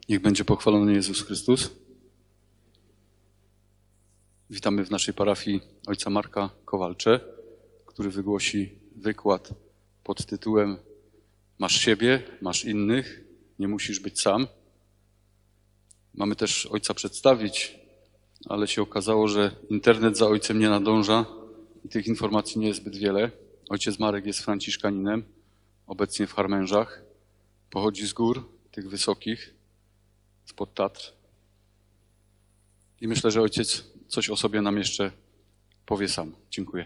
Niech będzie pochwalony Jezus Chrystus. Witamy w naszej parafii ojca Marka Kowalcze, który wygłosi wykład pod tytułem Masz siebie, masz innych, nie musisz być sam. Mamy też ojca przedstawić, ale się okazało, że internet za ojcem nie nadąża i tych informacji nie jest zbyt wiele. Ojciec Marek jest franciszkaninem, obecnie w Harmężach. Pochodzi z gór, tych wysokich, spod Tatr. I myślę, że ojciec coś o sobie nam jeszcze powie sam. Dziękuję.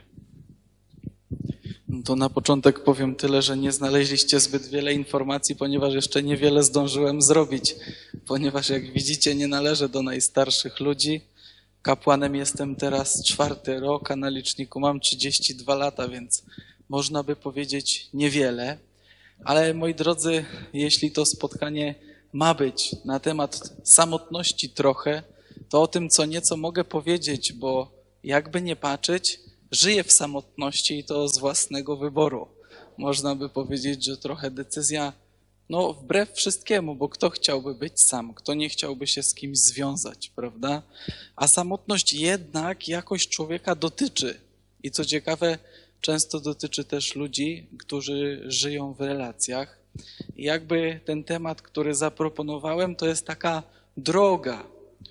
To na początek powiem tyle, że nie znaleźliście zbyt wiele informacji, ponieważ jeszcze niewiele zdążyłem zrobić. Ponieważ jak widzicie, nie należę do najstarszych ludzi. Kapłanem jestem teraz 4. rok, a na liczniku mam 32 lata, więc można by powiedzieć niewiele. Ale moi drodzy, jeśli to spotkanie ma być na temat samotności trochę, to o tym co nieco mogę powiedzieć, bo jakby nie patrzeć, żyję w samotności i to z własnego wyboru. Można by powiedzieć, że trochę decyzja, wbrew wszystkiemu, bo kto chciałby być sam, kto nie chciałby się z kimś związać, prawda? A samotność jednak jakoś człowieka dotyczy. I co ciekawe, często dotyczy też ludzi, którzy żyją w relacjach. I jakby ten temat, który zaproponowałem, to jest taka droga.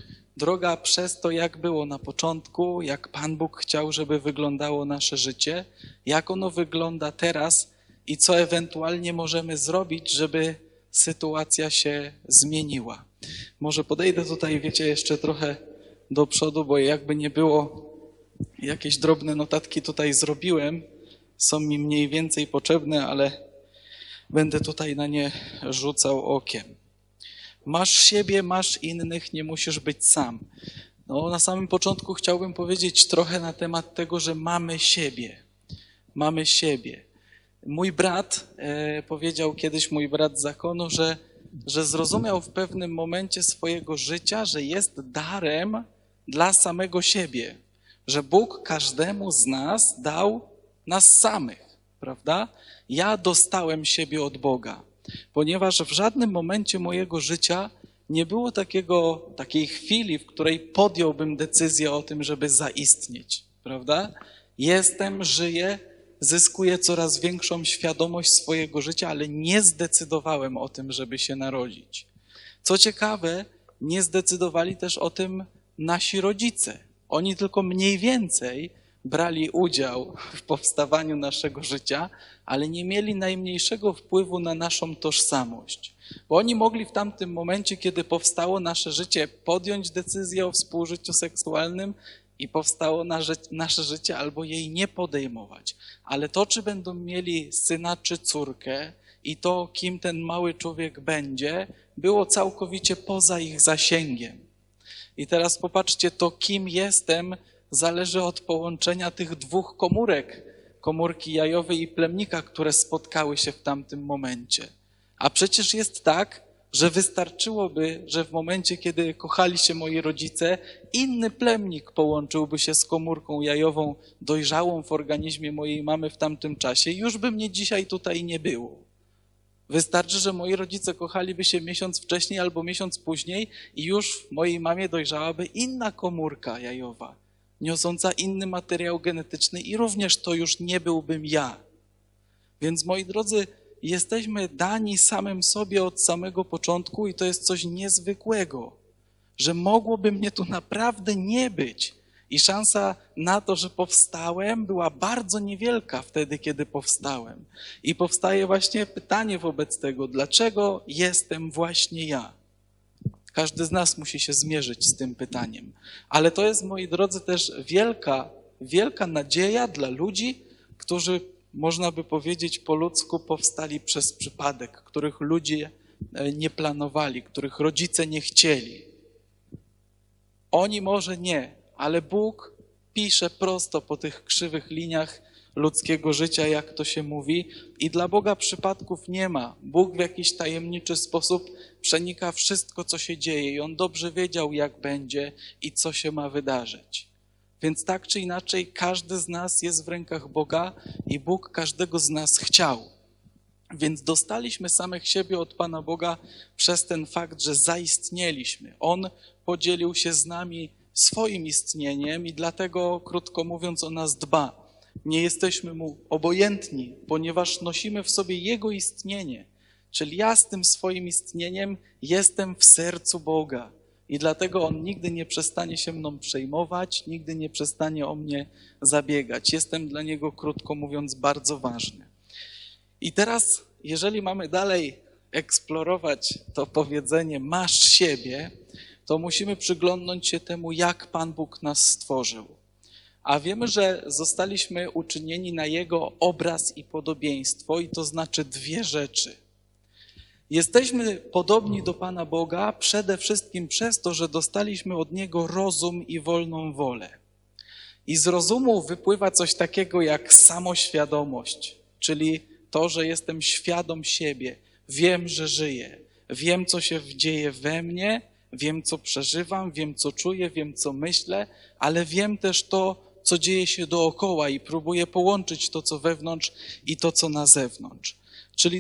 Droga przez to, jak było na początku, jak Pan Bóg chciał, żeby wyglądało nasze życie, jak ono wygląda teraz i co ewentualnie możemy zrobić, żeby sytuacja się zmieniła. Może podejdę tutaj, wiecie, jeszcze trochę do przodu, bo jakby nie było, jakieś drobne notatki tutaj zrobiłem, są mi mniej więcej potrzebne, ale będę tutaj na nie rzucał okiem. Masz siebie, masz innych, nie musisz być sam. Na samym początku chciałbym powiedzieć trochę na temat tego, że mamy siebie. Mamy siebie. Mój brat, powiedział kiedyś mój brat z zakonu, że zrozumiał w pewnym momencie swojego życia, że jest darem dla samego siebie. Że Bóg każdemu z nas dał nas samych, prawda? Ja dostałem siebie od Boga. Ponieważ w żadnym momencie mojego życia nie było takiej chwili, w której podjąłbym decyzję o tym, żeby zaistnieć, prawda? Jestem, żyję, zyskuję coraz większą świadomość swojego życia, ale nie zdecydowałem o tym, żeby się narodzić. Co ciekawe, nie zdecydowali też o tym nasi rodzice. Oni tylko mniej więcej brali udział w powstawaniu naszego życia, ale nie mieli najmniejszego wpływu na naszą tożsamość. Bo oni mogli w tamtym momencie, kiedy powstało nasze życie, podjąć decyzję o współżyciu seksualnym i powstało nasze życie, albo jej nie podejmować. Ale to, czy będą mieli syna czy córkę i to, kim ten mały człowiek będzie, było całkowicie poza ich zasięgiem. I teraz popatrzcie, to kim jestem, zależy od połączenia tych dwóch komórek, komórki jajowej i plemnika, które spotkały się w tamtym momencie. A przecież jest tak, że wystarczyłoby, że w momencie, kiedy kochali się moi rodzice, inny plemnik połączyłby się z komórką jajową dojrzałą w organizmie mojej mamy w tamtym czasie i już by mnie dzisiaj tutaj nie było. Wystarczy, że moi rodzice kochaliby się miesiąc wcześniej albo miesiąc później i już w mojej mamie dojrzałaby inna komórka jajowa, niosąca inny materiał genetyczny i również to już nie byłbym ja. Więc moi drodzy, jesteśmy dani samym sobie od samego początku i to jest coś niezwykłego, że mogłoby mnie tu naprawdę nie być. I szansa na to, że powstałem, była bardzo niewielka wtedy, kiedy powstałem. I powstaje właśnie pytanie wobec tego, dlaczego jestem właśnie ja? Każdy z nas musi się zmierzyć z tym pytaniem. Ale to jest, moi drodzy, też wielka nadzieja dla ludzi, którzy, można by powiedzieć po ludzku, powstali przez przypadek, których ludzie nie planowali, których rodzice nie chcieli. Oni może nie, ale Bóg pisze prosto po tych krzywych liniach ludzkiego życia, jak to się mówi, i dla Boga przypadków nie ma. Bóg w jakiś tajemniczy sposób przenika wszystko, co się dzieje i On dobrze wiedział, jak będzie i co się ma wydarzyć. Więc tak czy inaczej każdy z nas jest w rękach Boga i Bóg każdego z nas chciał. Więc dostaliśmy samych siebie od Pana Boga przez ten fakt, że zaistnieliśmy. On podzielił się z nami swoim istnieniem i dlatego, krótko mówiąc, o nas dba. Nie jesteśmy Mu obojętni, ponieważ nosimy w sobie Jego istnienie. Czyli ja z tym swoim istnieniem jestem w sercu Boga. I dlatego On nigdy nie przestanie się mną przejmować, nigdy nie przestanie o mnie zabiegać. Jestem dla Niego, krótko mówiąc, bardzo ważny. I teraz, jeżeli mamy dalej eksplorować to powiedzenie masz siebie, to musimy przyglądnąć się temu, jak Pan Bóg nas stworzył. A wiemy, że zostaliśmy uczynieni na Jego obraz i podobieństwo i to znaczy dwie rzeczy. Jesteśmy podobni do Pana Boga przede wszystkim przez to, że dostaliśmy od Niego rozum i wolną wolę. I z rozumu wypływa coś takiego jak samoświadomość, czyli to, że jestem świadom siebie, wiem, że żyję, wiem, co się dzieje we mnie, wiem, co przeżywam, wiem, co czuję, wiem, co myślę, ale wiem też to, co dzieje się dookoła i próbuję połączyć to, co wewnątrz i to, co na zewnątrz. Czyli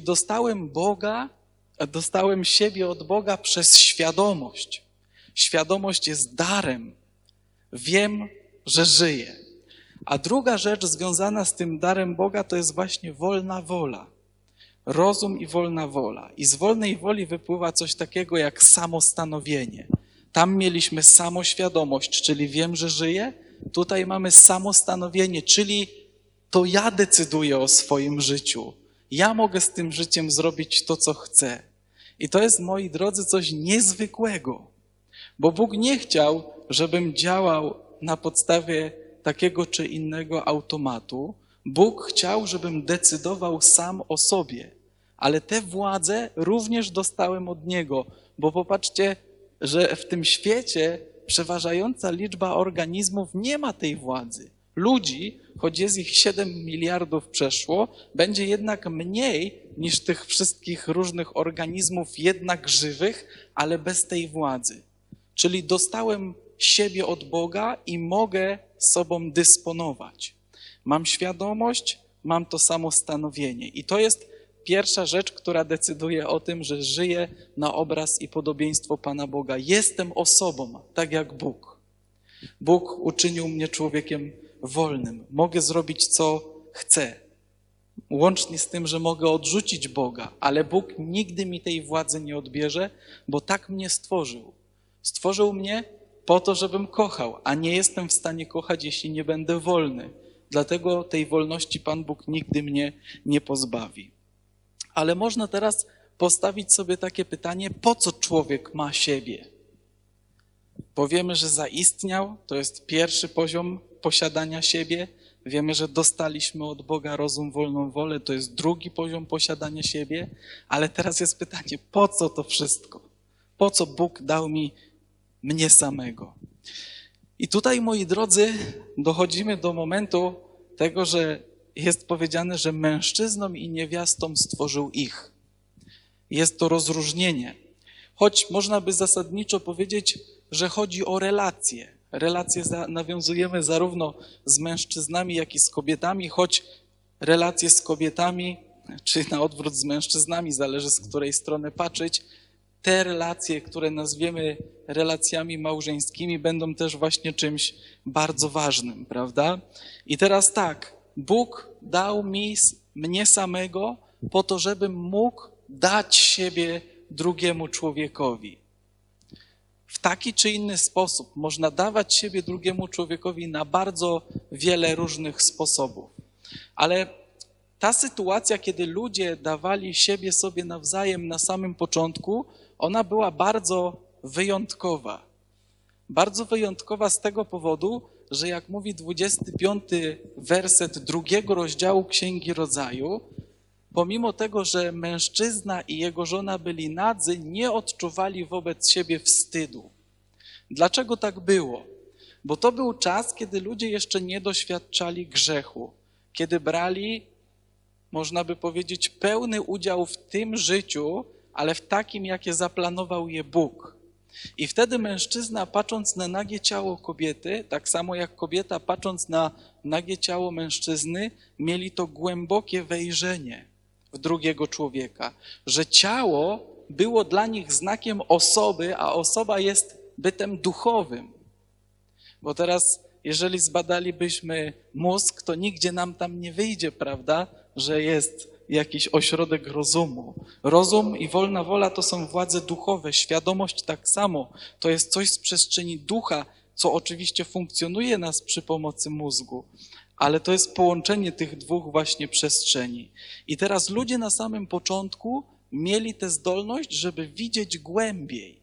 dostałem siebie od Boga przez świadomość. Świadomość jest darem. Wiem, że żyję. A druga rzecz związana z tym darem Boga to jest właśnie wolna wola. Rozum i wolna wola. I z wolnej woli wypływa coś takiego jak samostanowienie. Tam mieliśmy samoświadomość, czyli wiem, że żyję. Tutaj mamy samostanowienie, czyli to ja decyduję o swoim życiu. Ja mogę z tym życiem zrobić to, co chcę. I to jest, moi drodzy, coś niezwykłego. Bo Bóg nie chciał, żebym działał na podstawie takiego czy innego automatu. Bóg chciał, żebym decydował sam o sobie. Ale tę władzę również dostałem od Niego. Bo popatrzcie, że w tym świecie przeważająca liczba organizmów nie ma tej władzy. Ludzi, choć jest ich 7 miliardów przeszło, będzie jednak mniej niż tych wszystkich różnych organizmów jednak żywych, ale bez tej władzy. Czyli dostałem siebie od Boga i mogę sobą dysponować. Mam świadomość, mam to samostanowienie. I to jest pierwsza rzecz, która decyduje o tym, że żyję na obraz i podobieństwo Pana Boga. Jestem osobą, tak jak Bóg. Bóg uczynił mnie człowiekiem wolnym. Mogę zrobić, co chcę. Łącznie z tym, że mogę odrzucić Boga, ale Bóg nigdy mi tej władzy nie odbierze, bo tak mnie stworzył. Stworzył mnie po to, żebym kochał, a nie jestem w stanie kochać, jeśli nie będę wolny. Dlatego tej wolności Pan Bóg nigdy mnie nie pozbawi. Ale można teraz postawić sobie takie pytanie, po co człowiek ma siebie? Powiemy, że zaistniał, to jest pierwszy poziom posiadania siebie. Wiemy, że dostaliśmy od Boga rozum, wolną wolę, to jest drugi poziom posiadania siebie. Ale teraz jest pytanie, po co to wszystko? Po co Bóg dał mi mnie samego? I tutaj, moi drodzy, dochodzimy do momentu tego, że jest powiedziane, że mężczyznom i niewiastom stworzył ich. Jest to rozróżnienie. Choć można by zasadniczo powiedzieć, że chodzi o relacje. Relacje nawiązujemy zarówno z mężczyznami, jak i z kobietami, choć relacje z kobietami, czy na odwrót z mężczyznami, zależy z której strony patrzeć, te relacje, które nazwiemy relacjami małżeńskimi, będą też właśnie czymś bardzo ważnym, prawda? I teraz tak, Bóg dał mnie samego po to, żebym mógł dać siebie drugiemu człowiekowi. W taki czy inny sposób można dawać siebie drugiemu człowiekowi na bardzo wiele różnych sposobów. Ale ta sytuacja, kiedy ludzie dawali siebie sobie nawzajem na samym początku, ona była bardzo wyjątkowa. Bardzo wyjątkowa z tego powodu, że jak mówi 25 werset 2 rozdziału Księgi Rodzaju, pomimo tego, że mężczyzna i jego żona byli nadzy, nie odczuwali wobec siebie wstydu. Dlaczego tak było? Bo to był czas, kiedy ludzie jeszcze nie doświadczali grzechu, kiedy brali, można by powiedzieć, pełny udział w tym życiu, ale w takim, jakie zaplanował je Bóg. I wtedy mężczyzna, patrząc na nagie ciało kobiety, tak samo jak kobieta, patrząc na nagie ciało mężczyzny, mieli to głębokie wejrzenie w drugiego człowieka, że ciało było dla nich znakiem osoby, a osoba jest bytem duchowym. Bo teraz, jeżeli zbadalibyśmy mózg, to nigdzie nam tam nie wyjdzie, prawda, że jest jakiś ośrodek rozumu. Rozum i wolna wola to są władze duchowe, świadomość tak samo. To jest coś z przestrzeni ducha, co oczywiście funkcjonuje nas przy pomocy mózgu, ale to jest połączenie tych dwóch właśnie przestrzeni. I teraz ludzie na samym początku mieli tę zdolność, żeby widzieć głębiej.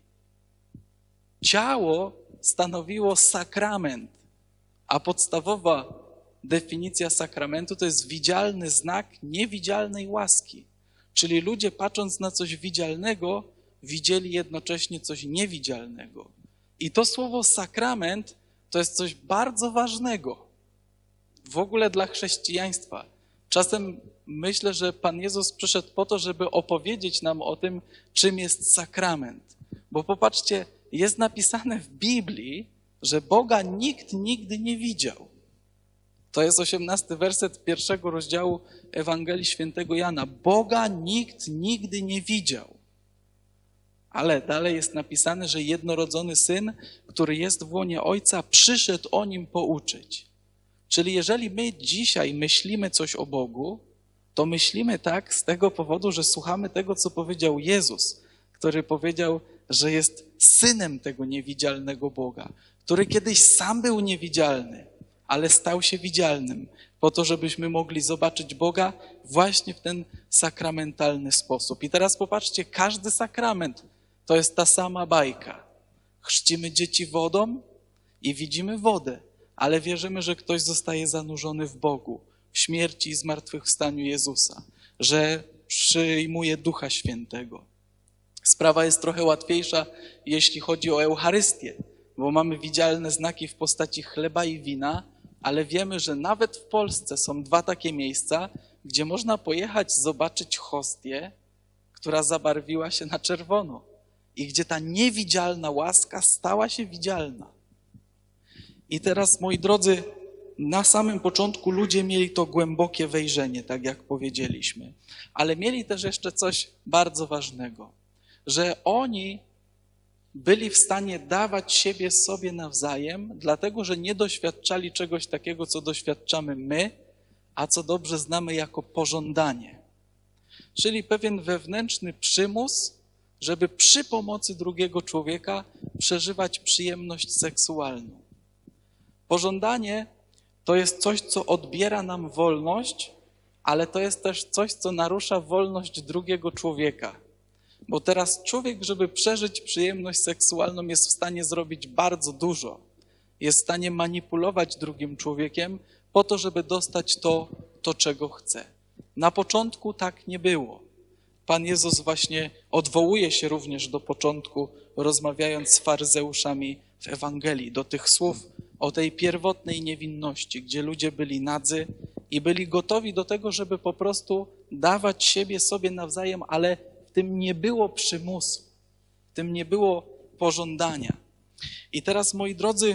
Ciało stanowiło sakrament, a podstawowa definicja sakramentu to jest widzialny znak niewidzialnej łaski. Czyli ludzie, patrząc na coś widzialnego, widzieli jednocześnie coś niewidzialnego. I to słowo sakrament to jest coś bardzo ważnego w ogóle dla chrześcijaństwa. Czasem myślę, że Pan Jezus przyszedł po to, żeby opowiedzieć nam o tym, czym jest sakrament. Bo popatrzcie, jest napisane w Biblii, że Boga nikt nigdy nie widział. To jest 18 werset 1 rozdziału Ewangelii Świętego Jana. Boga nikt nigdy nie widział. Ale dalej jest napisane, że jednorodzony Syn, który jest w łonie Ojca, przyszedł o Nim pouczyć. Czyli jeżeli my dzisiaj myślimy coś o Bogu, to myślimy tak z tego powodu, że słuchamy tego, co powiedział Jezus, który powiedział, że jest Synem tego niewidzialnego Boga, który kiedyś sam był niewidzialny, ale stał się widzialnym, po to, żebyśmy mogli zobaczyć Boga właśnie w ten sakramentalny sposób. I teraz popatrzcie, każdy sakrament to jest ta sama bajka. Chrzcimy dzieci wodą i widzimy wodę, ale wierzymy, że ktoś zostaje zanurzony w Bogu, w śmierci i zmartwychwstaniu Jezusa, że przyjmuje Ducha Świętego. Sprawa jest trochę łatwiejsza, jeśli chodzi o Eucharystię, bo mamy widzialne znaki w postaci chleba i wina, ale wiemy, że nawet w Polsce są dwa takie miejsca, gdzie można pojechać zobaczyć hostię, która zabarwiła się na czerwono i gdzie ta niewidzialna łaska stała się widzialna. I teraz, moi drodzy, na samym początku ludzie mieli to głębokie wejrzenie, tak jak powiedzieliśmy, ale mieli też jeszcze coś bardzo ważnego, że oni byli w stanie dawać siebie sobie nawzajem, dlatego że nie doświadczali czegoś takiego, co doświadczamy my, a co dobrze znamy jako pożądanie. Czyli pewien wewnętrzny przymus, żeby przy pomocy drugiego człowieka przeżywać przyjemność seksualną. Pożądanie to jest coś, co odbiera nam wolność, ale to jest też coś, co narusza wolność drugiego człowieka. Bo teraz człowiek, żeby przeżyć przyjemność seksualną, jest w stanie zrobić bardzo dużo. Jest w stanie manipulować drugim człowiekiem po to, żeby dostać to, czego chce. Na początku tak nie było. Pan Jezus właśnie odwołuje się również do początku, rozmawiając z faryzeuszami w Ewangelii, do tych słów o tej pierwotnej niewinności, gdzie ludzie byli nadzy i byli gotowi do tego, żeby po prostu dawać siebie sobie nawzajem, ale w tym nie było przymusu, w tym nie było pożądania. I teraz, moi drodzy,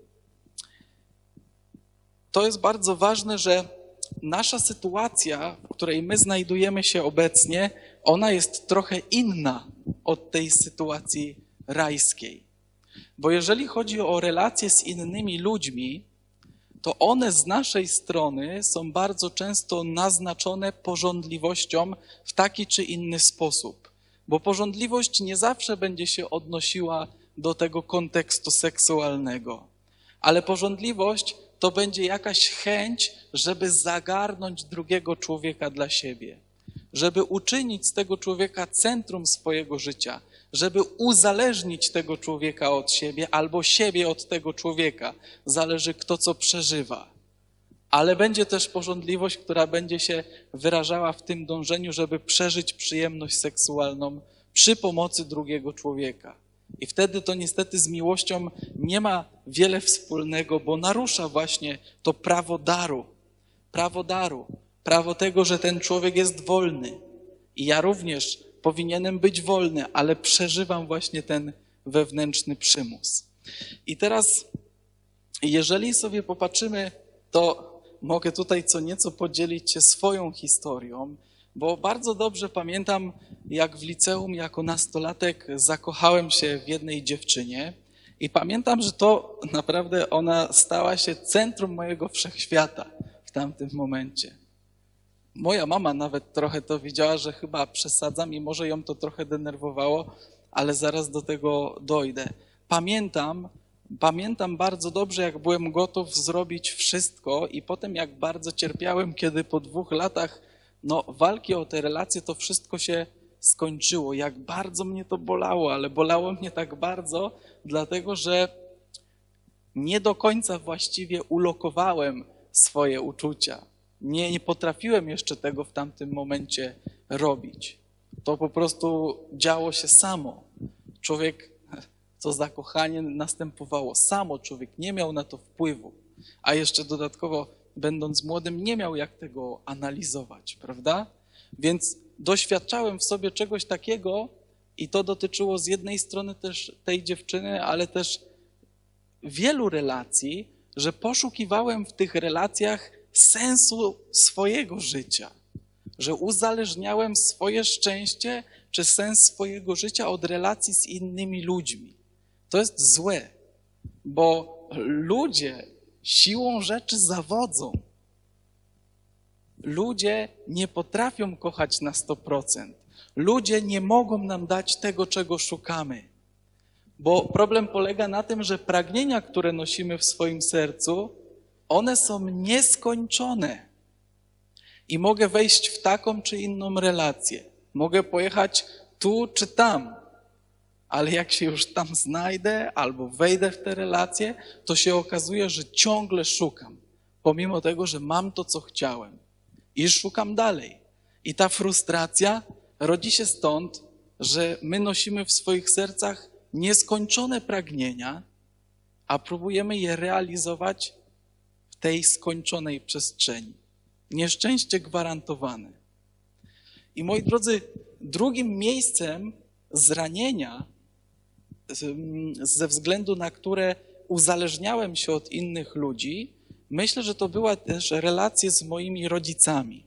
to jest bardzo ważne, że nasza sytuacja, w której my znajdujemy się obecnie, ona jest trochę inna od tej sytuacji rajskiej. Bo jeżeli chodzi o relacje z innymi ludźmi, to one z naszej strony są bardzo często naznaczone pożądliwością w taki czy inny sposób. Bo pożądliwość nie zawsze będzie się odnosiła do tego kontekstu seksualnego. Ale pożądliwość to będzie jakaś chęć, żeby zagarnąć drugiego człowieka dla siebie. Żeby uczynić z tego człowieka centrum swojego życia. Żeby uzależnić tego człowieka od siebie albo siebie od tego człowieka. Zależy kto co przeżywa. Ale będzie też pożądliwość, która będzie się wyrażała w tym dążeniu, żeby przeżyć przyjemność seksualną przy pomocy drugiego człowieka. I wtedy to niestety z miłością nie ma wiele wspólnego, bo narusza właśnie to prawo daru. Prawo daru. Prawo tego, że ten człowiek jest wolny. I ja również powinienem być wolny, ale przeżywam właśnie ten wewnętrzny przymus. I teraz, jeżeli sobie popatrzymy, to mogę tutaj co nieco podzielić się swoją historią, Bo bardzo dobrze pamiętam, jak w liceum jako nastolatek zakochałem się w jednej dziewczynie i pamiętam, że to naprawdę ona stała się centrum mojego wszechświata w tamtym momencie. Moja mama nawet trochę to widziała, że chyba przesadzam i może ją to trochę denerwowało, ale zaraz do tego dojdę. Pamiętam bardzo dobrze, jak byłem gotów zrobić wszystko i potem jak bardzo cierpiałem, kiedy po 2 latach walki o te relacje to wszystko się skończyło. Jak bardzo mnie to bolało, ale bolało mnie tak bardzo, dlatego że nie do końca właściwie ulokowałem swoje uczucia. Nie potrafiłem jeszcze tego w tamtym momencie robić. To po prostu działo się samo. To zakochanie następowało samo. Człowiek nie miał na to wpływu. A jeszcze dodatkowo, będąc młodym, nie miał jak tego analizować, prawda? Więc doświadczałem w sobie czegoś takiego i to dotyczyło z jednej strony też tej dziewczyny, ale też wielu relacji, że poszukiwałem w tych relacjach sensu swojego życia, że uzależniałem swoje szczęście czy sens swojego życia od relacji z innymi ludźmi. To jest złe, bo ludzie siłą rzeczy zawodzą. Ludzie nie potrafią kochać na 100%. Ludzie nie mogą nam dać tego, czego szukamy. Bo problem polega na tym, że pragnienia, które nosimy w swoim sercu, one są nieskończone. I mogę wejść w taką czy inną relację. Mogę pojechać tu czy tam. Ale jak się już tam znajdę albo wejdę w te relacje, to się okazuje, że ciągle szukam. Pomimo tego, że mam to, co chciałem. I szukam dalej. I ta frustracja rodzi się stąd, że my nosimy w swoich sercach nieskończone pragnienia, a próbujemy je realizować w tej skończonej przestrzeni. Nieszczęście gwarantowane. I moi drodzy, drugim miejscem zranienia, ze względu na które uzależniałem się od innych ludzi, myślę, że to była też relacja z moimi rodzicami.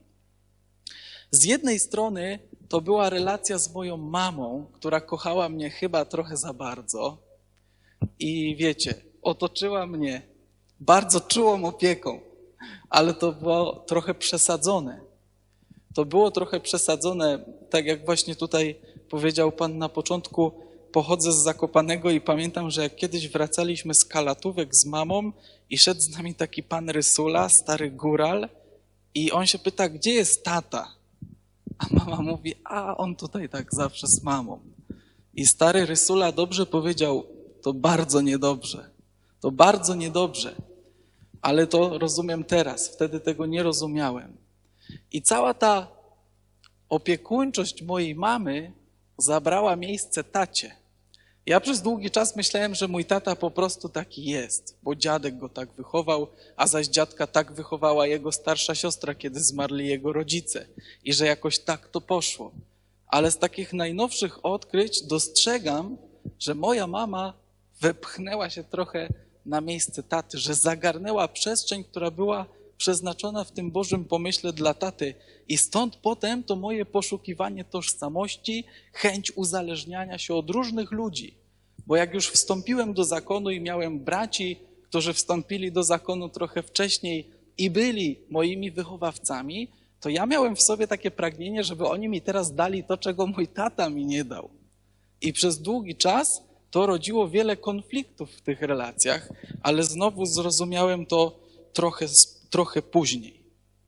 Z jednej strony to była relacja z moją mamą, która kochała mnie chyba trochę za bardzo i wiecie, otoczyła mnie bardzo czułą opieką, ale to było trochę przesadzone. To było trochę przesadzone, tak jak właśnie tutaj powiedział Pan na początku, pochodzę z Zakopanego i pamiętam, że jak kiedyś wracaliśmy z Kalatówek z mamą i szedł z nami taki pan Rysula, stary góral i on się pyta, gdzie jest tata? A mama mówi, a on tutaj tak zawsze z mamą. I stary Rysula dobrze powiedział, to bardzo niedobrze. To bardzo niedobrze. Ale to rozumiem teraz, wtedy tego nie rozumiałem. I cała ta opiekuńczość mojej mamy zabrała miejsce tacie. Ja przez długi czas myślałem, że mój tata po prostu taki jest, bo dziadek go tak wychował, a zaś dziadka tak wychowała jego starsza siostra, kiedy zmarli jego rodzice i że jakoś tak to poszło. Ale z takich najnowszych odkryć dostrzegam, że moja mama wepchnęła się trochę na miejsce taty, że zagarnęła przestrzeń, która była przeznaczona w tym Bożym pomyśle dla taty. I stąd potem to moje poszukiwanie tożsamości, chęć uzależniania się od różnych ludzi. Bo jak już wstąpiłem do zakonu i miałem braci, którzy wstąpili do zakonu trochę wcześniej i byli moimi wychowawcami, to ja miałem w sobie takie pragnienie, żeby oni mi teraz dali to, czego mój tata mi nie dał. I przez długi czas to rodziło wiele konfliktów w tych relacjach, ale znowu zrozumiałem to trochę później.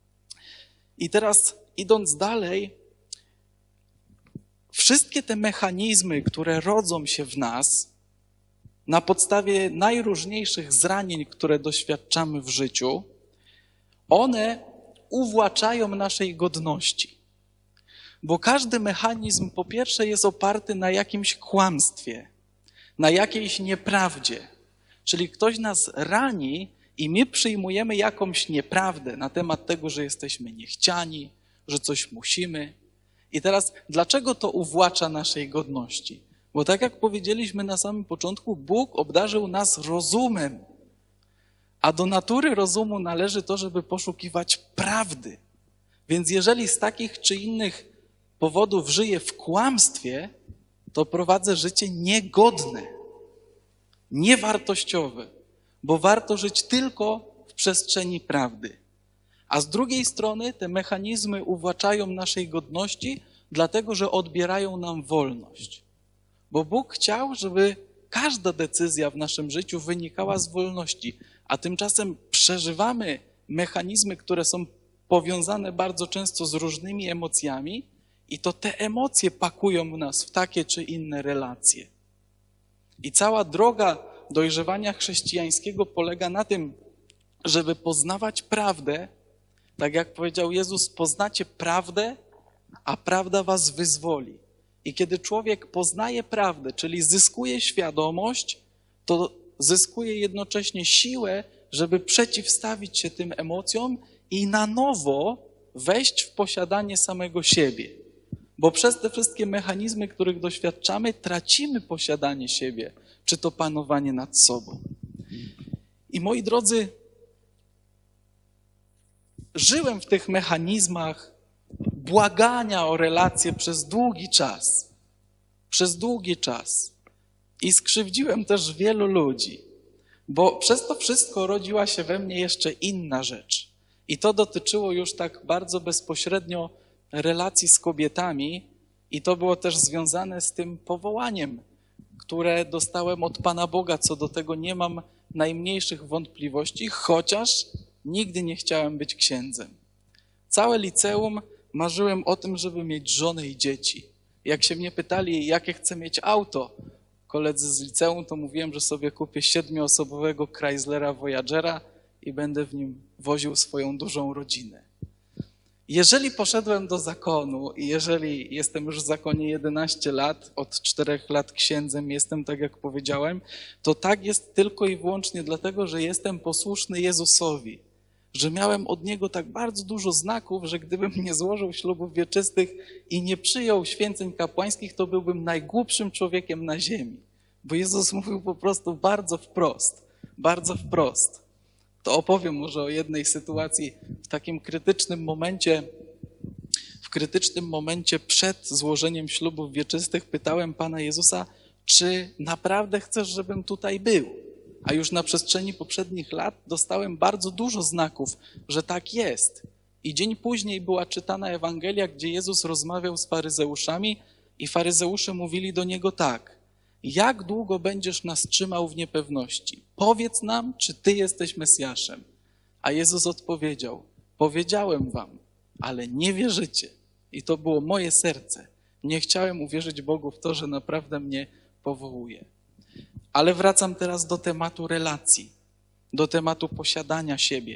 I teraz idąc dalej, wszystkie te mechanizmy, które rodzą się w nas na podstawie najróżniejszych zranień, które doświadczamy w życiu, one uwłaczają naszej godności. Bo każdy mechanizm po pierwsze jest oparty na jakimś kłamstwie, na jakiejś nieprawdzie. Czyli ktoś nas rani i my przyjmujemy jakąś nieprawdę na temat tego, że jesteśmy niechciani, że coś musimy. I teraz, dlaczego to uwłacza naszej godności? Bo tak jak powiedzieliśmy na samym początku, Bóg obdarzył nas rozumem. A do natury rozumu należy to, żeby poszukiwać prawdy. Więc jeżeli z takich czy innych powodów żyję w kłamstwie, to prowadzę życie niegodne, niewartościowe, bo warto żyć tylko w przestrzeni prawdy. A z drugiej strony te mechanizmy uwłaczają naszej godności, dlatego że odbierają nam wolność. Bo Bóg chciał, żeby każda decyzja w naszym życiu wynikała z wolności, a tymczasem przeżywamy mechanizmy, które są powiązane bardzo często z różnymi emocjami i to te emocje pakują nas w takie czy inne relacje. I cała droga dojrzewania chrześcijańskiego polega na tym, żeby poznawać prawdę. Tak jak powiedział Jezus, poznacie prawdę, a prawda was wyzwoli. I kiedy człowiek poznaje prawdę, czyli zyskuje świadomość, to zyskuje jednocześnie siłę, żeby przeciwstawić się tym emocjom i na nowo wejść w posiadanie samego siebie. Bo przez te wszystkie mechanizmy, których doświadczamy, tracimy posiadanie siebie, czy to panowanie nad sobą. I moi drodzy, żyłem w tych mechanizmach błagania o relacje przez długi czas. Przez długi czas. I skrzywdziłem też wielu ludzi, bo przez to wszystko rodziła się we mnie jeszcze inna rzecz. I to dotyczyło już tak bardzo bezpośrednio relacji z kobietami i to było też związane z tym powołaniem, które dostałem od Pana Boga. Co do tego nie mam najmniejszych wątpliwości, chociaż nigdy nie chciałem być księdzem. Całe liceum marzyłem o tym, żeby mieć żonę i dzieci. Jak się mnie pytali, jakie chcę mieć auto, koledzy z liceum, to mówiłem, że sobie kupię 7-osobowego Chryslera Voyagera i będę w nim woził swoją dużą rodzinę. Jeżeli poszedłem do zakonu i jeżeli jestem już w zakonie 11 lat, od 4 lat księdzem jestem, tak jak powiedziałem, to tak jest tylko i wyłącznie dlatego, że jestem posłuszny Jezusowi, że miałem od Niego tak bardzo dużo znaków, że gdybym nie złożył ślubów wieczystych i nie przyjął święceń kapłańskich, to byłbym najgłupszym człowiekiem na ziemi. Bo Jezus mówił po prostu bardzo wprost, bardzo wprost. To opowiem może o jednej sytuacji w takim krytycznym momencie przed złożeniem ślubów wieczystych pytałem Pana Jezusa, czy naprawdę chcesz, żebym tutaj był? A już na przestrzeni poprzednich lat dostałem bardzo dużo znaków, że tak jest. I dzień później była czytana Ewangelia, gdzie Jezus rozmawiał z faryzeuszami i faryzeusze mówili do Niego tak: jak długo będziesz nas trzymał w niepewności? Powiedz nam, czy Ty jesteś Mesjaszem. A Jezus odpowiedział: powiedziałem wam, ale nie wierzycie. I to było moje serce. Nie chciałem uwierzyć Bogu w to, że naprawdę mnie powołuje. Ale wracam teraz do tematu relacji, do tematu posiadania siebie.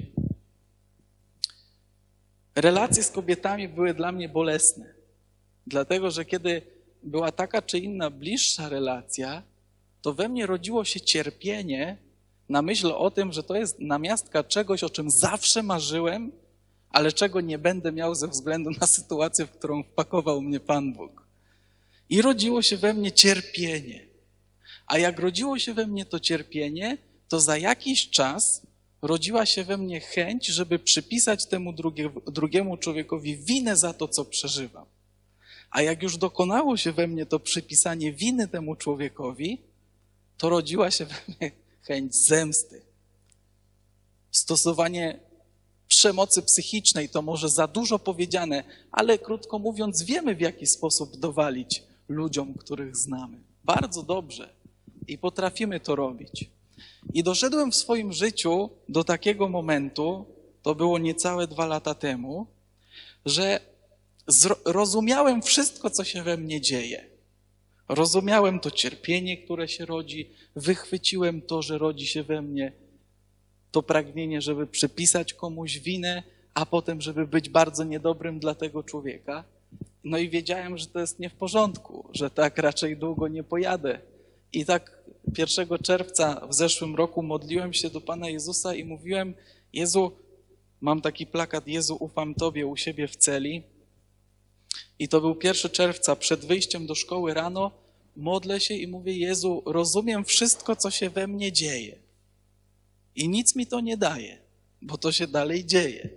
Relacje z kobietami były dla mnie bolesne, dlatego że kiedy była taka czy inna bliższa relacja, to we mnie rodziło się cierpienie na myśl o tym, że to jest namiastka czegoś, o czym zawsze marzyłem, ale czego nie będę miał ze względu na sytuację, w którą wpakował mnie Pan Bóg. I rodziło się we mnie cierpienie. A jak rodziło się we mnie to cierpienie, to za jakiś czas rodziła się we mnie chęć, żeby przypisać temu drugiemu człowiekowi winę za to, co przeżywam. A jak już dokonało się we mnie to przypisanie winy temu człowiekowi, to rodziła się we mnie chęć zemsty. Stosowanie przemocy psychicznej to może za dużo powiedziane, ale krótko mówiąc, wiemy, w jaki sposób dowalić ludziom, których znamy. Bardzo dobrze i potrafimy to robić. I doszedłem w swoim życiu do takiego momentu, to było niecałe 2 lata temu, że rozumiałem wszystko, co się we mnie dzieje. Rozumiałem to cierpienie, które się rodzi, wychwyciłem to, że rodzi się we mnie to pragnienie, żeby przypisać komuś winę, a potem, żeby być bardzo niedobrym dla tego człowieka. No i wiedziałem, że to jest nie w porządku, że tak raczej długo nie pojadę. I tak 1 czerwca w zeszłym roku modliłem się do Pana Jezusa i mówiłem: Jezu, mam taki plakat, Jezu, ufam Tobie, u siebie w celi. I to był 1 czerwca, przed wyjściem do szkoły rano, modlę się i mówię: Jezu, rozumiem wszystko, co się we mnie dzieje. I nic mi to nie daje, bo to się dalej dzieje.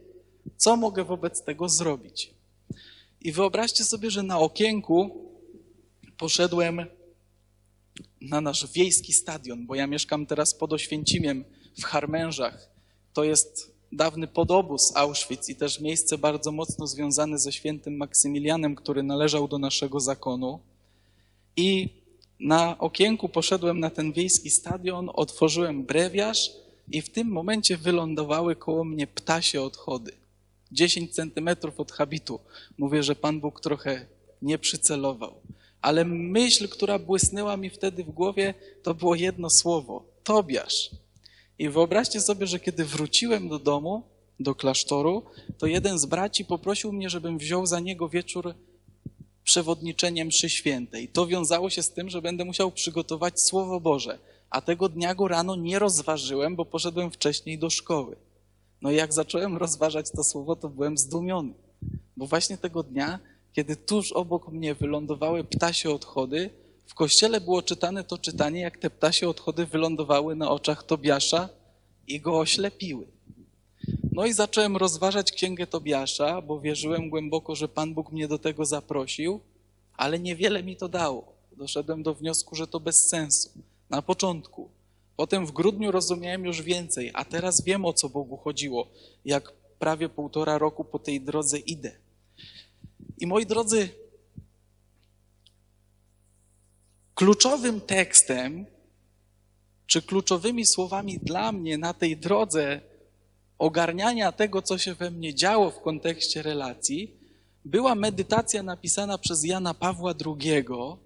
Co mogę wobec tego zrobić? I wyobraźcie sobie, że na okienku poszedłem na nasz wiejski stadion, bo ja mieszkam teraz pod Oświęcimiem w Harmężach. To jest dawny podobóz Auschwitz i też miejsce bardzo mocno związane ze świętym Maksymilianem, który należał do naszego zakonu. I na okienku poszedłem na ten wiejski stadion, otworzyłem brewiarz i w tym momencie wylądowały koło mnie ptasie odchody. 10 centymetrów od habitu. Mówię, że Pan Bóg trochę nie przycelował. Ale myśl, która błysnęła mi wtedy w głowie, to było jedno słowo. Tobiasz. I wyobraźcie sobie, że kiedy wróciłem do domu, do klasztoru, to jeden z braci poprosił mnie, żebym wziął za niego wieczór przewodniczenie mszy świętej. To wiązało się z tym, że będę musiał przygotować Słowo Boże. A tego dnia go rano nie rozważyłem, bo poszedłem wcześniej do szkoły. No i jak zacząłem rozważać to słowo, to byłem zdumiony. Bo właśnie tego dnia, kiedy tuż obok mnie wylądowały ptasie odchody, w kościele było czytane to czytanie, jak te ptasie odchody wylądowały na oczach Tobiasza i go oślepiły. No i zacząłem rozważać Księgę Tobiasza, bo wierzyłem głęboko, że Pan Bóg mnie do tego zaprosił, ale niewiele mi to dało. Doszedłem do wniosku, że to bez sensu. Na początku. Potem w grudniu rozumiałem już więcej, a teraz wiem, o co Bogu chodziło, jak prawie 1,5 roku po tej drodze idę. I moi drodzy, kluczowym tekstem, czy kluczowymi słowami dla mnie na tej drodze ogarniania tego, co się we mnie działo w kontekście relacji, była medytacja napisana przez Jana Pawła II,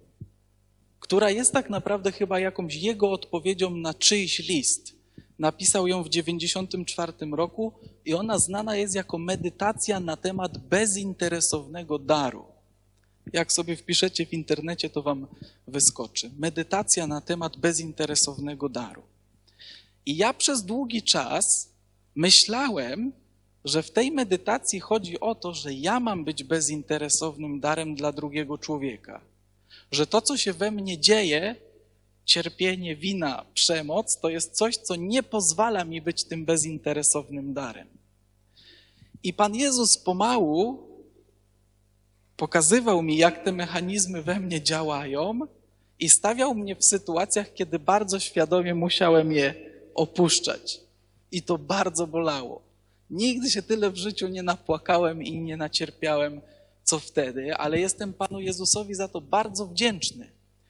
która jest tak naprawdę chyba jakąś jego odpowiedzią na czyjś list. Napisał ją w 1994 roku i ona znana jest jako medytacja na temat bezinteresownego daru. Jak sobie wpiszecie w internecie, to wam wyskoczy. Medytacja na temat bezinteresownego daru. I ja przez długi czas myślałem, że w tej medytacji chodzi o to, że ja mam być bezinteresownym darem dla drugiego człowieka. Że to, co się we mnie dzieje, cierpienie, wina, przemoc, to jest coś, co nie pozwala mi być tym bezinteresownym darem. I Pan Jezus pomału pokazywał mi, jak te mechanizmy we mnie działają i stawiał mnie w sytuacjach, kiedy bardzo świadomie musiałem je opuszczać. I to bardzo bolało. Nigdy się tyle w życiu nie napłakałem i nie nacierpiałem, co wtedy, ale jestem Panu Jezusowi za to bardzo wdzięczny.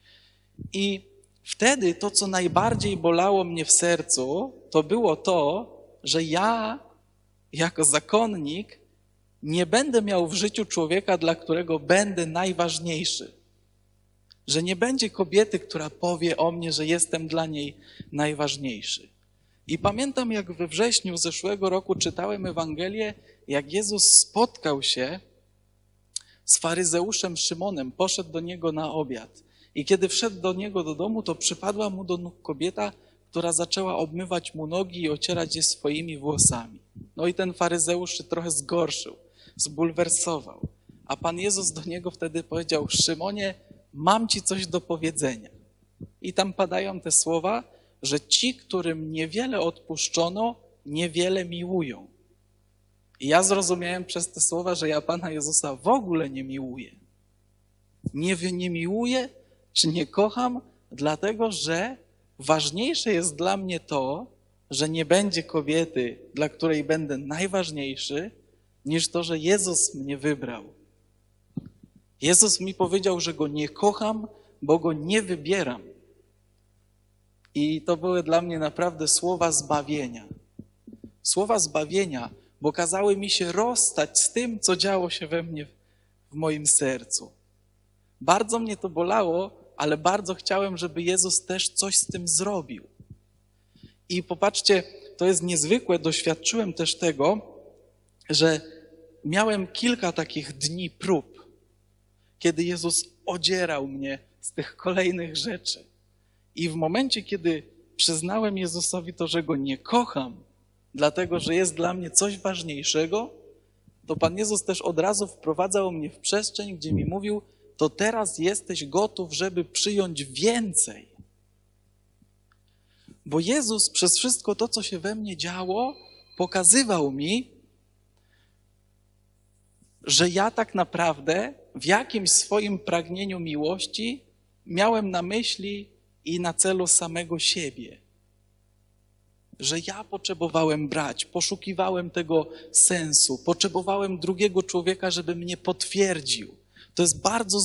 I wtedy to, co najbardziej bolało mnie w sercu, to było to, że ja jako zakonnik nie będę miał w życiu człowieka, dla którego będę najważniejszy. Że nie będzie kobiety, która powie o mnie, że jestem dla niej najważniejszy. I pamiętam, jak we wrześniu zeszłego roku czytałem Ewangelię, jak Jezus spotkał się z faryzeuszem Szymonem, poszedł do niego na obiad. I kiedy wszedł do niego do domu, to przypadła mu do nóg kobieta, która zaczęła obmywać mu nogi i ocierać je swoimi włosami. No i ten faryzeusz się trochę zgorszył, zbulwersował. A Pan Jezus do niego wtedy powiedział: Szymonie, mam ci coś do powiedzenia. I tam padają te słowa, że ci, którym niewiele odpuszczono, niewiele miłują. I ja zrozumiałem przez te słowa, że ja Pana Jezusa w ogóle nie miłuję. Nie miłuję, czy nie kocham, dlatego że ważniejsze jest dla mnie to, że nie będzie kobiety, dla której będę najważniejszy, niż to, że Jezus mnie wybrał. Jezus mi powiedział, że Go nie kocham, bo Go nie wybieram. I to były dla mnie naprawdę słowa zbawienia. Słowa zbawienia, bo kazały mi się rozstać z tym, co działo się we mnie, w moim sercu. Bardzo mnie to bolało, ale bardzo chciałem, żeby Jezus też coś z tym zrobił. I popatrzcie, to jest niezwykłe, doświadczyłem też tego, że miałem kilka takich dni prób, kiedy Jezus odzierał mnie z tych kolejnych rzeczy. I w momencie, kiedy przyznałem Jezusowi to, że Go nie kocham, dlatego że jest dla mnie coś ważniejszego, to Pan Jezus też od razu wprowadzał mnie w przestrzeń, gdzie mi mówił: to teraz jesteś gotów, żeby przyjąć więcej. Bo Jezus przez wszystko to, co się we mnie działo, pokazywał mi, że ja tak naprawdę w jakimś swoim pragnieniu miłości miałem na myśli i na celu samego siebie. Że ja potrzebowałem brać, poszukiwałem tego sensu, potrzebowałem drugiego człowieka, żeby mnie potwierdził. To jest bardzo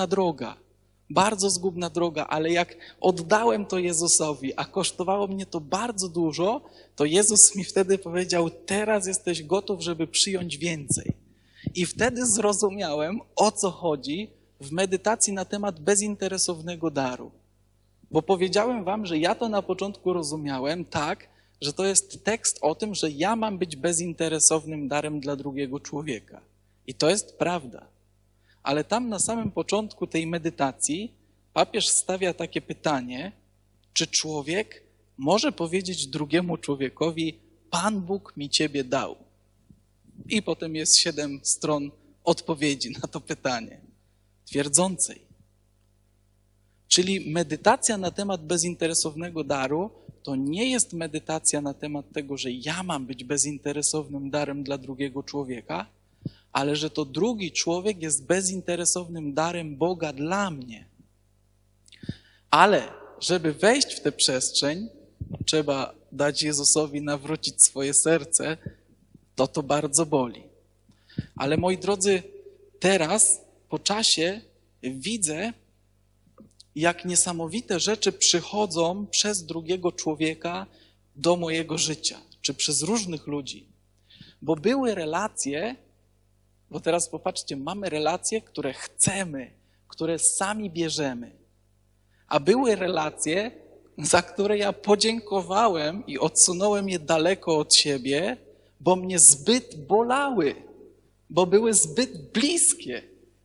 zgubna droga, ale jak oddałem to Jezusowi, a kosztowało mnie to bardzo dużo, to Jezus mi wtedy powiedział, teraz jesteś gotów, żeby przyjąć więcej. I wtedy zrozumiałem, o co chodzi w medytacji na temat bezinteresownego daru. Bo powiedziałem wam, że ja to na początku rozumiałem tak, że to jest tekst o tym, że ja mam być bezinteresownym darem dla drugiego człowieka. I to jest prawda. Ale tam na samym początku tej medytacji papież stawia takie pytanie, czy człowiek może powiedzieć drugiemu człowiekowi, Pan Bóg mi ciebie dał. I potem jest 7 stron odpowiedzi na to pytanie, twierdzącej. Czyli medytacja na temat bezinteresownego daru to nie jest medytacja na temat tego, że ja mam być bezinteresownym darem dla drugiego człowieka, ale że to drugi człowiek jest bezinteresownym darem Boga dla mnie. Ale żeby wejść w tę przestrzeń, trzeba dać Jezusowi nawrócić swoje serce, to bardzo boli. Ale moi drodzy, teraz po czasie widzę, jak niesamowite rzeczy przychodzą przez drugiego człowieka do mojego życia, czy przez różnych ludzi. Bo były relacje, bo teraz popatrzcie, mamy relacje, które chcemy, które sami bierzemy. A były relacje, za które ja podziękowałem i odsunąłem je daleko od siebie, bo mnie zbyt bolały, bo były zbyt bliskie.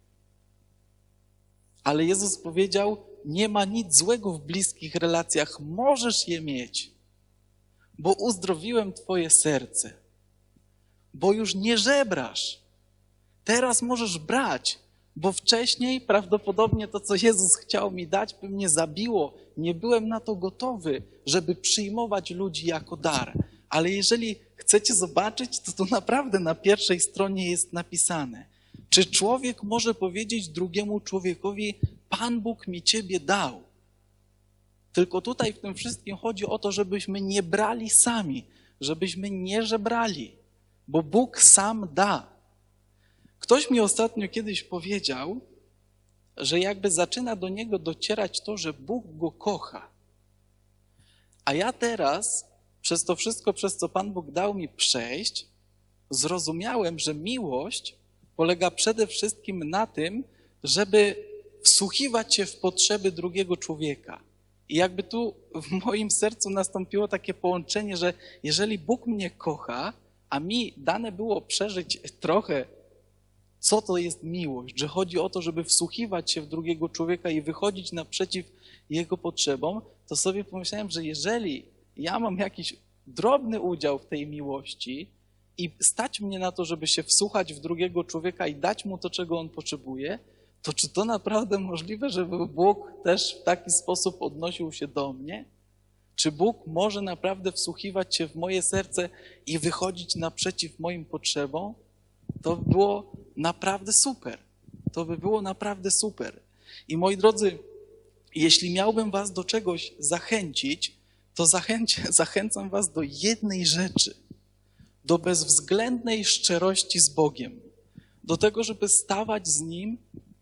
Ale Jezus powiedział, nie ma nic złego w bliskich relacjach, możesz je mieć, bo uzdrowiłem twoje serce, bo już nie żebrasz. Teraz możesz brać, bo wcześniej prawdopodobnie to, co Jezus chciał mi dać, by mnie zabiło. Nie byłem na to gotowy, żeby przyjmować ludzi jako dar. Ale jeżeli chcecie zobaczyć, to tu naprawdę na pierwszej stronie jest napisane, czy człowiek może powiedzieć drugiemu człowiekowi, Pan Bóg mi ciebie dał. Tylko tutaj w tym wszystkim chodzi o to, żebyśmy nie brali sami, żebyśmy nie żebrali, bo Bóg sam da. Ktoś mi ostatnio kiedyś powiedział, że jakby zaczyna do niego docierać to, że Bóg go kocha. A ja teraz, przez to wszystko, przez co Pan Bóg dał mi przejść, zrozumiałem, że miłość polega przede wszystkim na tym, żeby wsłuchiwać się w potrzeby drugiego człowieka. I jakby tu w moim sercu nastąpiło takie połączenie, że jeżeli Bóg mnie kocha, a mi dane było przeżyć trochę, co to jest miłość, że chodzi o to, żeby wsłuchiwać się w drugiego człowieka i wychodzić naprzeciw jego potrzebom, to sobie pomyślałem, że jeżeli ja mam jakiś drobny udział w tej miłości i stać mnie na to, żeby się wsłuchać w drugiego człowieka i dać mu to, czego on potrzebuje, to czy to naprawdę możliwe, żeby Bóg też w taki sposób odnosił się do mnie? Czy Bóg może naprawdę wsłuchiwać się w moje serce i wychodzić naprzeciw moim potrzebom? To by było naprawdę super. To by było naprawdę super. I moi drodzy, jeśli miałbym was do czegoś zachęcić, to zachęcam was do jednej rzeczy. Do bezwzględnej szczerości z Bogiem. Do tego, żeby stawać z Nim,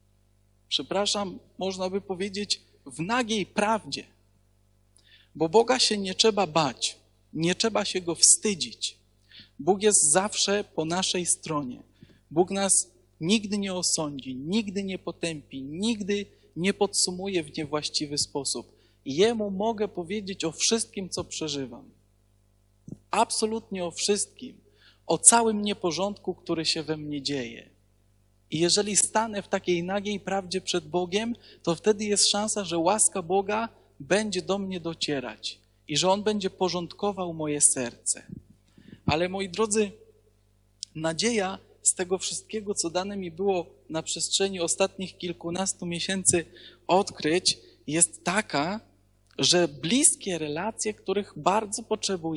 można by powiedzieć, w nagiej prawdzie. Bo Boga się nie trzeba bać, nie trzeba się Go wstydzić. Bóg jest zawsze po naszej stronie. Bóg nas nigdy nie osądzi, nigdy nie potępi, nigdy nie podsumuje w niewłaściwy sposób. Jemu mogę powiedzieć o wszystkim, co przeżywam. Absolutnie o wszystkim. O całym nieporządku, który się we mnie dzieje. I jeżeli stanę w takiej nagiej prawdzie przed Bogiem, to wtedy jest szansa, że łaska Boga będzie do mnie docierać i że On będzie porządkował moje serce. Ale moi drodzy, nadzieja z tego wszystkiego, co dane mi było na przestrzeni ostatnich kilkunastu miesięcy odkryć, jest taka, że bliskie relacje, których bardzo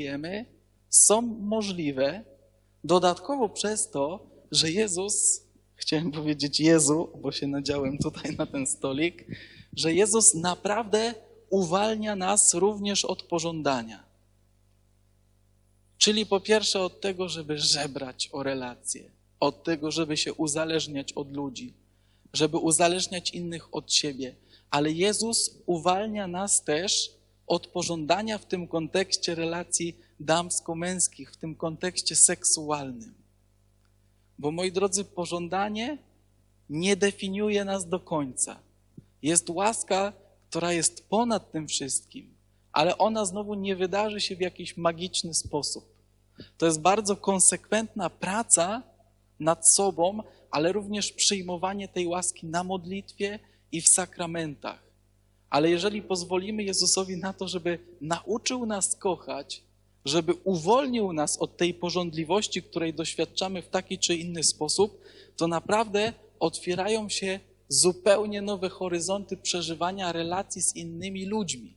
potrzebujemy, są możliwe dodatkowo przez to, że Jezus chciałem powiedzieć Jezu, bo się nadziałem tutaj na ten stolik, że Jezus naprawdę uwalnia nas również od pożądania. Czyli po pierwsze od tego, żeby żebrać o relacje, od tego, żeby się uzależniać od ludzi, żeby uzależniać innych od siebie. Ale Jezus uwalnia nas też od pożądania w tym kontekście relacji damsko-męskich, w tym kontekście seksualnym. Bo moi drodzy, pożądanie nie definiuje nas do końca. Jest łaska, która jest ponad tym wszystkim, ale ona znowu nie wydarzy się w jakiś magiczny sposób. To jest bardzo konsekwentna praca nad sobą, ale również przyjmowanie tej łaski na modlitwie i w sakramentach. Ale jeżeli pozwolimy Jezusowi na to, żeby nauczył nas kochać, żeby uwolnił nas od tej pożądliwości, której doświadczamy w taki czy inny sposób, to naprawdę otwierają się zupełnie nowe horyzonty przeżywania relacji z innymi ludźmi.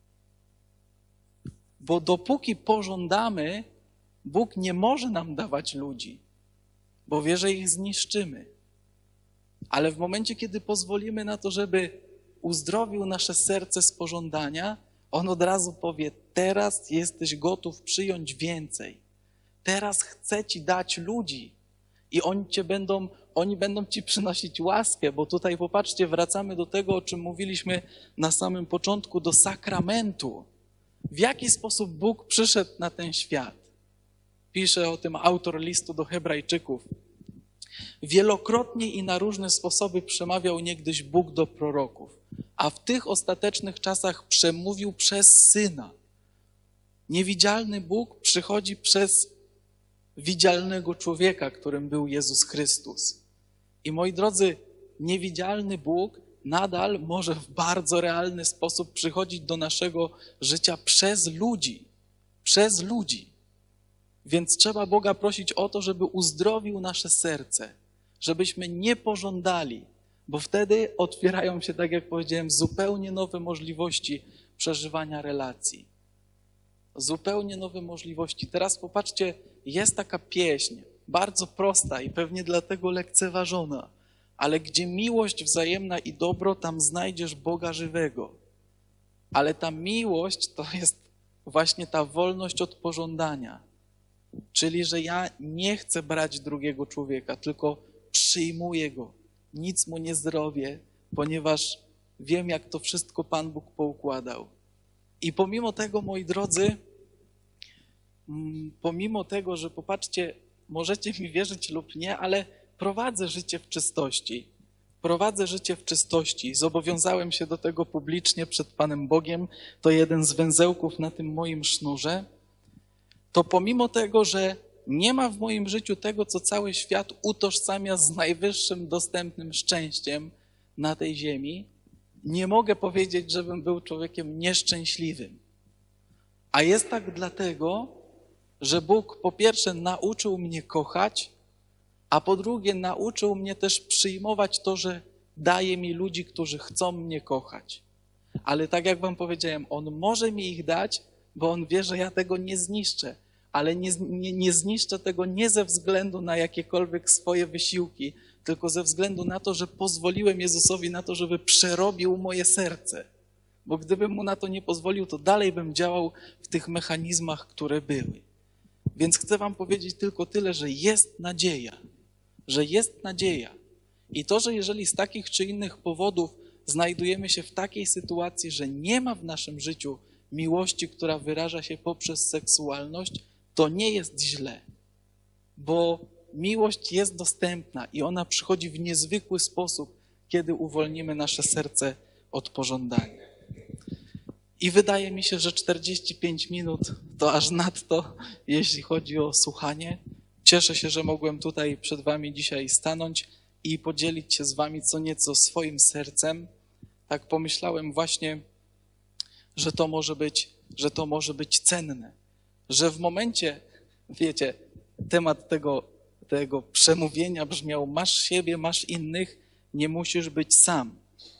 Bo dopóki pożądamy, Bóg nie może nam dawać ludzi, bo wie, że ich zniszczymy. Ale w momencie, kiedy pozwolimy na to, żeby uzdrowił nasze serce z pożądania, On od razu powie, teraz jesteś gotów przyjąć więcej. Teraz chcę ci dać ludzi i oni będą ci przynosić łaskę, bo tutaj popatrzcie, wracamy do tego, o czym mówiliśmy na samym początku, do sakramentu. W jaki sposób Bóg przyszedł na ten świat? Pisze o tym autor listu do Hebrajczyków. Wielokrotnie i na różne sposoby przemawiał niegdyś Bóg do proroków, a w tych ostatecznych czasach przemówił przez Syna. Niewidzialny Bóg przychodzi przez widzialnego człowieka, którym był Jezus Chrystus. I moi drodzy, niewidzialny Bóg nadal może w bardzo realny sposób przychodzić do naszego życia przez ludzi. Przez ludzi. Więc trzeba Boga prosić o to, żeby uzdrowił nasze serce, żebyśmy nie pożądali, bo wtedy otwierają się, tak jak powiedziałem, zupełnie nowe możliwości przeżywania relacji. Zupełnie nowe możliwości. Teraz popatrzcie, jest taka pieśń, bardzo prosta i pewnie dlatego lekceważona, ale gdzie miłość wzajemna i dobro, tam znajdziesz Boga żywego. Ale ta miłość to jest właśnie ta wolność od pożądania. Czyli, że ja nie chcę brać drugiego człowieka, tylko przyjmuję go. Nic mu nie zrobię, ponieważ wiem, jak to wszystko Pan Bóg poukładał. I pomimo tego, moi drodzy, pomimo tego, że popatrzcie, możecie mi wierzyć lub nie, ale prowadzę życie w czystości. Prowadzę życie w czystości. Zobowiązałem się do tego publicznie przed Panem Bogiem. To jeden z węzełków na tym moim sznurze. To pomimo tego, że nie ma w moim życiu tego, co cały świat utożsamia z najwyższym dostępnym szczęściem na tej ziemi, nie mogę powiedzieć, żebym był człowiekiem nieszczęśliwym. A jest tak dlatego, że Bóg po pierwsze nauczył mnie kochać, a po drugie nauczył mnie też przyjmować to, że daje mi ludzi, którzy chcą mnie kochać. Ale tak jak wam powiedziałem, On może mi ich dać, bo On wie, że ja tego nie zniszczę. Ale nie zniszczę tego nie ze względu na jakiekolwiek swoje wysiłki, tylko ze względu na to, że pozwoliłem Jezusowi na to, żeby przerobił moje serce. Bo gdybym Mu na to nie pozwolił, to dalej bym działał w tych mechanizmach, które były. Więc chcę wam powiedzieć tylko tyle, że jest nadzieja. Że jest nadzieja. I to, że jeżeli z takich czy innych powodów znajdujemy się w takiej sytuacji, że nie ma w naszym życiu miłości, która wyraża się poprzez seksualność, to nie jest źle, bo miłość jest dostępna i ona przychodzi w niezwykły sposób, kiedy uwolnimy nasze serce od pożądania. I wydaje mi się, że 45 minut to aż nadto, jeśli chodzi o słuchanie. Cieszę się, że mogłem tutaj przed wami dzisiaj stanąć i podzielić się z wami co nieco swoim sercem. Tak pomyślałem właśnie, że to może być cenne. Że w momencie, wiecie, temat tego przemówienia brzmiał: masz siebie, masz innych, nie musisz być sam.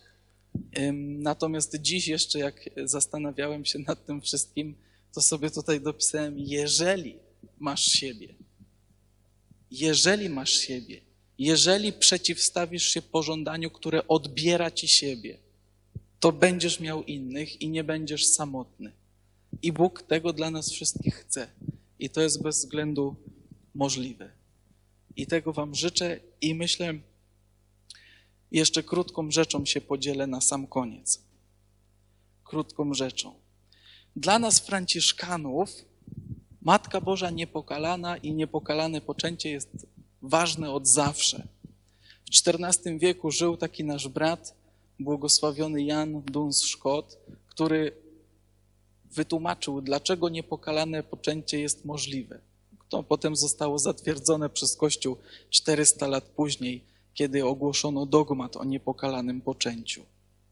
Natomiast dziś jeszcze, jak zastanawiałem się nad tym wszystkim, to sobie tutaj dopisałem: jeżeli masz siebie, Jeżeli przeciwstawisz się pożądaniu, które odbiera ci siebie, to będziesz miał innych i nie będziesz samotny. I Bóg tego dla nas wszystkich chce. I to jest bez względu możliwe. I tego wam życzę i myślę, jeszcze krótką rzeczą się podzielę na sam koniec. Krótką rzeczą. Dla nas Franciszkanów Matka Boża niepokalana i niepokalane poczęcie jest ważne od zawsze. W XIV wieku żył taki nasz brat, błogosławiony Jan Duns-Scott, który wytłumaczył, dlaczego niepokalane poczęcie jest możliwe. To potem zostało zatwierdzone przez Kościół 400 lat później, kiedy ogłoszono dogmat o niepokalanym poczęciu.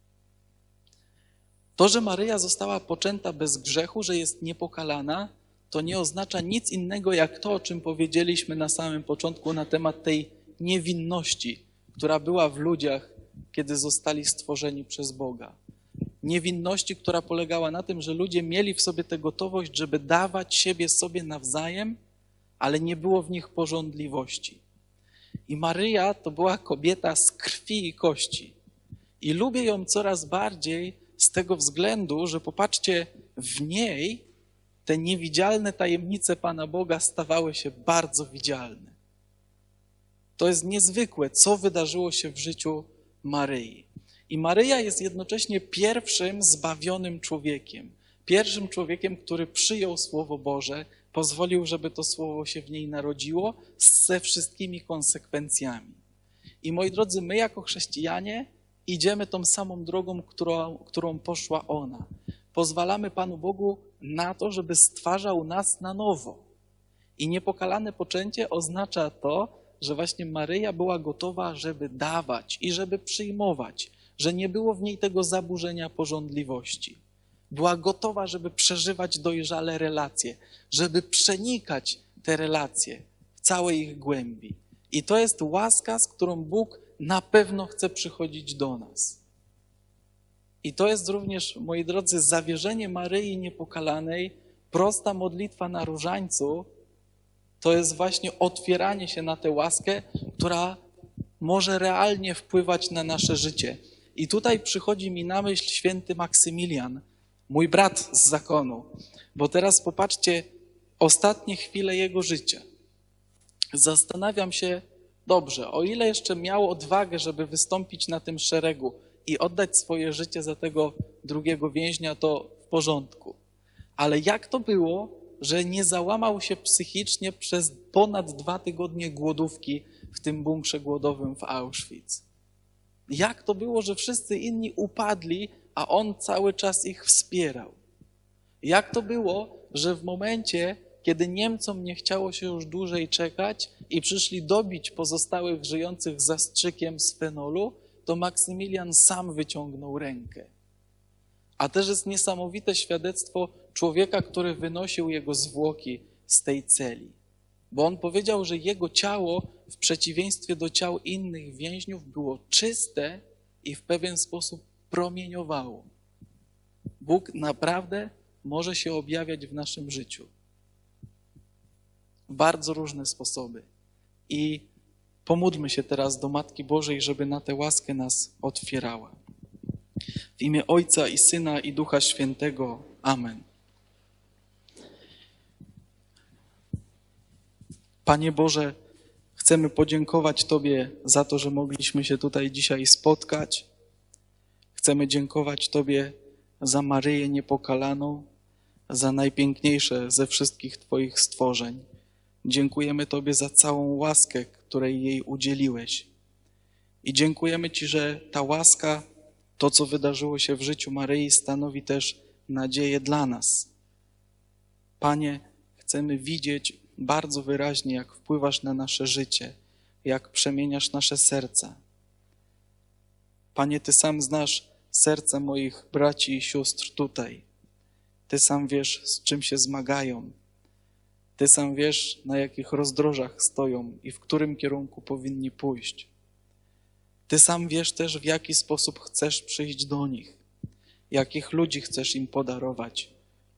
To, że Maryja została poczęta bez grzechu, że jest niepokalana, to nie oznacza nic innego jak to, o czym powiedzieliśmy na samym początku na temat tej niewinności, która była w ludziach, kiedy zostali stworzeni przez Boga. Niewinności, która polegała na tym, że ludzie mieli w sobie tę gotowość, żeby dawać siebie sobie nawzajem, ale nie było w nich pożądliwości. I Maryja to była kobieta z krwi i kości. I lubię ją coraz bardziej z tego względu, że popatrzcie, w niej te niewidzialne tajemnice Pana Boga stawały się bardzo widzialne. To jest niezwykłe, co wydarzyło się w życiu Maryi. I Maryja jest jednocześnie pierwszym zbawionym człowiekiem. Pierwszym człowiekiem, który przyjął Słowo Boże, pozwolił, żeby to Słowo się w niej narodziło ze wszystkimi konsekwencjami. I moi drodzy, my jako chrześcijanie idziemy tą samą drogą, którą poszła ona. Pozwalamy Panu Bogu na to, żeby stwarzał nas na nowo. I niepokalane poczęcie oznacza to, że właśnie Maryja była gotowa, żeby dawać i żeby przyjmować, że nie było w niej tego zaburzenia pożądliwości. Była gotowa, żeby przeżywać dojrzale relacje, żeby przenikać te relacje w całej ich głębi. I to jest łaska, z którą Bóg na pewno chce przychodzić do nas. I to jest również, moi drodzy, zawierzenie Maryi Niepokalanej, prosta modlitwa na różańcu, to jest właśnie otwieranie się na tę łaskę, która może realnie wpływać na nasze życie. I tutaj przychodzi mi na myśl święty Maksymilian, mój brat z zakonu, bo teraz popatrzcie, ostatnie chwile jego życia. Zastanawiam się, dobrze, o ile jeszcze miał odwagę, żeby wystąpić na tym szeregu i oddać swoje życie za tego drugiego więźnia, to w porządku. Ale jak to było, że nie załamał się psychicznie przez ponad 2 tygodnie głodówki w tym bunkrze głodowym w Auschwitz? Jak to było, że wszyscy inni upadli, a on cały czas ich wspierał? Jak to było, że w momencie, kiedy Niemcom nie chciało się już dłużej czekać i przyszli dobić pozostałych żyjących zastrzykiem z fenolu, to Maksymilian sam wyciągnął rękę. A też jest niesamowite świadectwo człowieka, który wynosił jego zwłoki z tej celi. Bo on powiedział, że jego ciało w przeciwieństwie do ciał innych więźniów było czyste i w pewien sposób promieniowało. Bóg naprawdę może się objawiać w naszym życiu. Bardzo różne sposoby. I pomódlmy się teraz do Matki Bożej, żeby na tę łaskę nas otwierała. W imię Ojca i Syna i Ducha Świętego. Amen. Panie Boże, chcemy podziękować Tobie za to, że mogliśmy się tutaj dzisiaj spotkać. Chcemy dziękować Tobie za Maryję Niepokalaną, za najpiękniejsze ze wszystkich Twoich stworzeń. Dziękujemy Tobie za całą łaskę, której jej udzieliłeś. I dziękujemy Ci, że ta łaska, to co wydarzyło się w życiu Maryi, stanowi też nadzieję dla nas. Panie, chcemy widzieć bardzo wyraźnie, jak wpływasz na nasze życie, jak przemieniasz nasze serca. Panie, Ty sam znasz serca moich braci i sióstr tutaj. Ty sam wiesz, z czym się zmagają. Ty sam wiesz, na jakich rozdrożach stoją i w którym kierunku powinni pójść. Ty sam wiesz też, w jaki sposób chcesz przyjść do nich, jakich ludzi chcesz im podarować,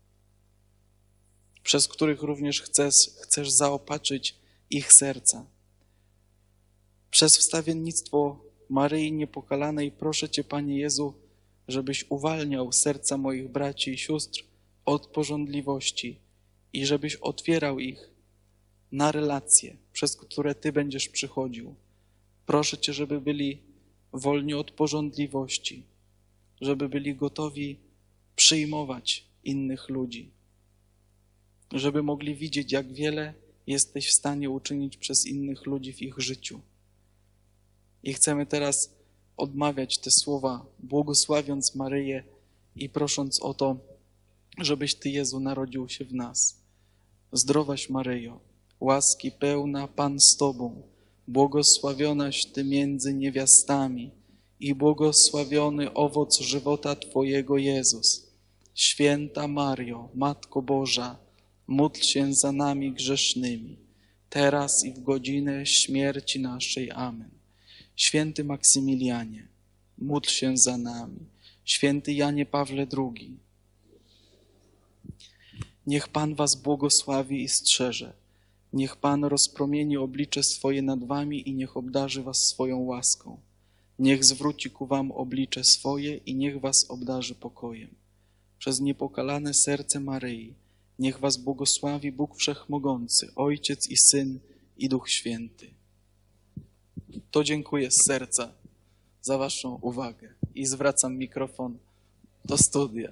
przez których również chcesz zaopatrzyć ich serca. Przez wstawiennictwo Maryi Niepokalanej proszę Cię, Panie Jezu, żebyś uwalniał serca moich braci i sióstr od pożądliwości i żebyś otwierał ich na relacje, przez które Ty będziesz przychodził. Proszę Cię, żeby byli wolni od pożądliwości, żeby byli gotowi przyjmować innych ludzi, żeby mogli widzieć, jak wiele jesteś w stanie uczynić przez innych ludzi w ich życiu. I chcemy teraz odmawiać te słowa, błogosławiąc Maryję i prosząc o to, żebyś Ty, Jezu, narodził się w nas. Zdrowaś Maryjo, łaski pełna, Pan z Tobą, błogosławionaś Ty między niewiastami i błogosławiony owoc żywota Twojego, Jezus. Święta Mario, Matko Boża, módl się za nami grzesznymi, teraz i w godzinę śmierci naszej. Amen. Święty Maksymilianie, módl się za nami. Święty Janie Pawle II, niech Pan was błogosławi i strzeże. Niech Pan rozpromieni oblicze swoje nad wami i niech obdarzy was swoją łaską. Niech zwróci ku wam oblicze swoje i niech was obdarzy pokojem. Przez niepokalane serce Maryi, niech was błogosławi Bóg Wszechmogący, Ojciec i Syn i Duch Święty. To dziękuję z serca za waszą uwagę i zwracam mikrofon do studia.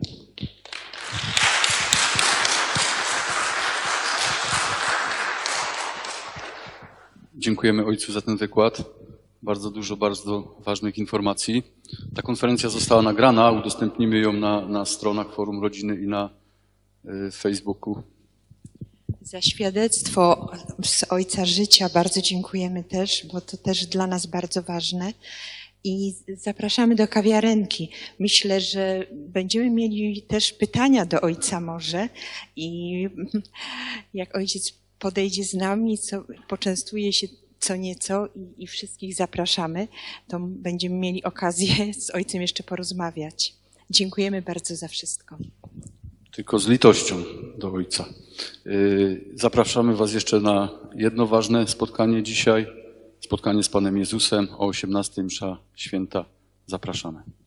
Dziękujemy Ojcu za ten wykład. Bardzo dużo, bardzo ważnych informacji. Ta konferencja została nagrana, udostępnimy ją na stronach Forum Rodziny i na Facebooku. Za świadectwo z Ojca Życia bardzo dziękujemy też, bo to też dla nas bardzo ważne. I zapraszamy do kawiarenki. Myślę, że będziemy mieli też pytania do Ojca może i jak Ojciec podejdzie z nami, poczęstuje się co nieco i wszystkich zapraszamy, to będziemy mieli okazję z Ojcem jeszcze porozmawiać. Dziękujemy bardzo za wszystko. Tylko z litością do Ojca. Zapraszamy was jeszcze na jedno ważne spotkanie dzisiaj. Spotkanie z Panem Jezusem o 18:00 msza święta. Zapraszamy.